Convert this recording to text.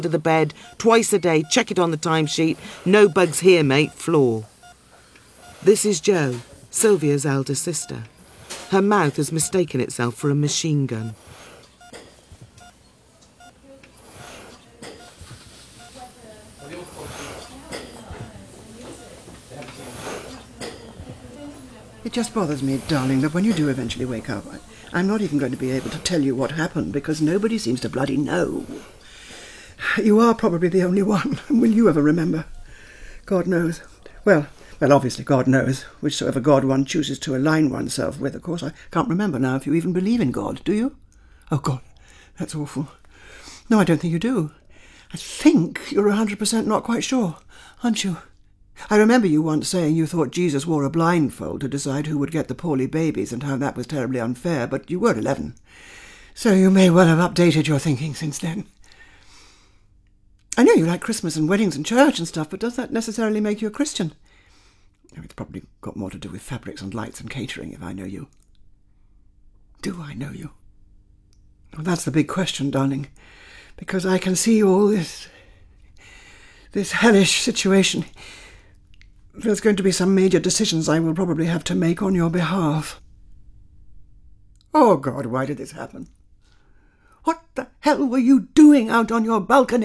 under the bed, twice a day, check it on the timesheet. No bugs here, mate, floor. This is Jo, Sylvia's elder sister. Her mouth has mistaken itself for a machine gun. It just bothers me, darling, that when you do eventually wake up, I'm not even going to be able to tell you what happened because nobody seems to bloody know. You are probably the only one. Will you ever remember? God knows. Well, obviously God knows. Whichsoever God one chooses to align oneself with. Of course, I can't remember now if you even believe in God, do you? Oh, God, that's awful. No, I don't think you do. I think you're 100% not quite sure, aren't you? I remember you once saying you thought Jesus wore a blindfold to decide who would get the poorly babies and how that was terribly unfair, but you were 11. So you may well have updated your thinking since then. I know you like Christmas and weddings and church and stuff, but does that necessarily make you a Christian? It's probably got more to do with fabrics and lights and catering, if I know you. Do I know you? Well, that's the big question, darling, because I can see all this hellish situation. There's going to be some major decisions I will probably have to make on your behalf. Oh, God, why did this happen? What the hell were you doing out on your balcony?